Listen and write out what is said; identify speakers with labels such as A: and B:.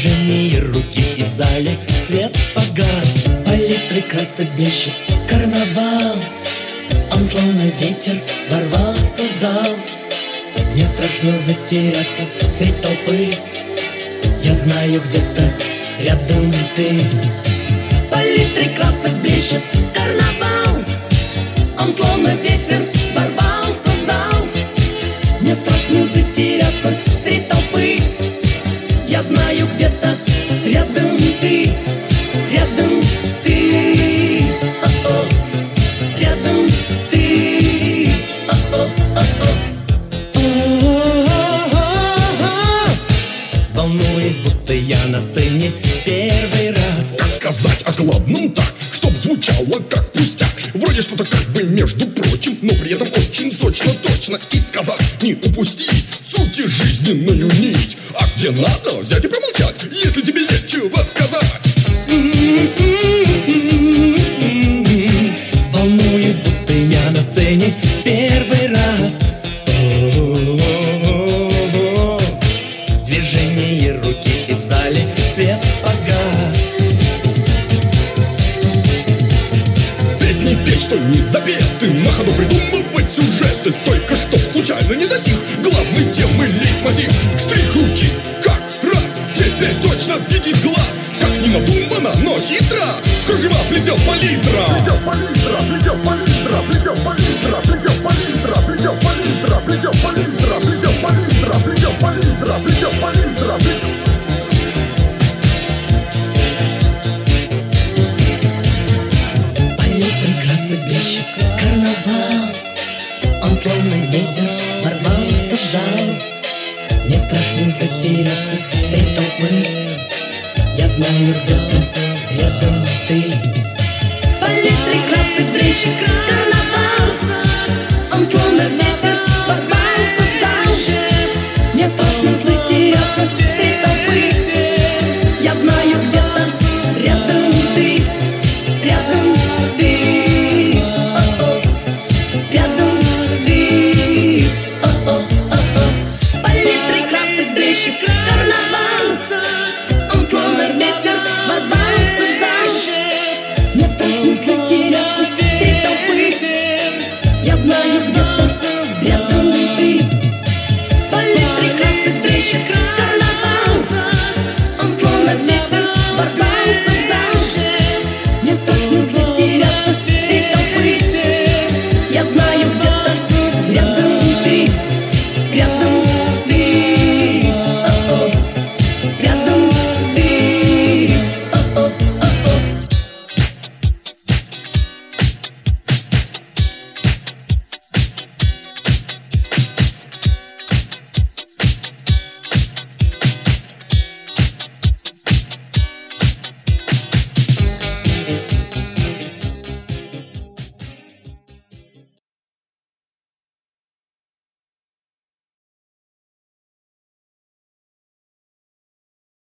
A: Движение руки, и в зале свет погас. Палитры красок блещет карнавал. Он словно ветер ворвался в зал. Мне страшно затеряться средь толпы. Я знаю, где-то рядом ты. Палитры красок блещет карнавал. Он словно ветер ворвался в зал. Мне страшно затеряться средь толпы. Я знаю, где-то рядом ты. Рядом ты. О-о. Рядом ты. О-о. О-о. Волнуюсь, будто я на сцене первый раз.
B: Как сказать о главном так, чтоб звучало как пустяк? Вроде что-то как бы между прочим, но при этом очень сочно, точно. И сказать не упустить сути жизненную нить. А где надо взять и промолчать, если тебе нечего сказать.
A: Волнуюсь, будто я на сцене первый раз. Движение руки, и в зале свет погас.
B: Песни петь, что не запеты, на ходу придумывать сюжеты. Только что случайно не затих главной темы лейтмотив. Штрих руки, как раз, теперь точно видит глаз. Как не надумано, но хитро кружева плетет палитра. Плетет палитра, плетет палитра, плетет палитра, плетет палитра, плетет палитра, плетет палитра, плетет палитра, плетет палитра, плетет палитра, плетет.
A: Палитры красок блещет карнавал. Он словно ветер ворвался в зал. Мне страшно затеряться средь толпы. Я знаю, где-то рядом ты. Палитры красок блещет карнавал. Он словно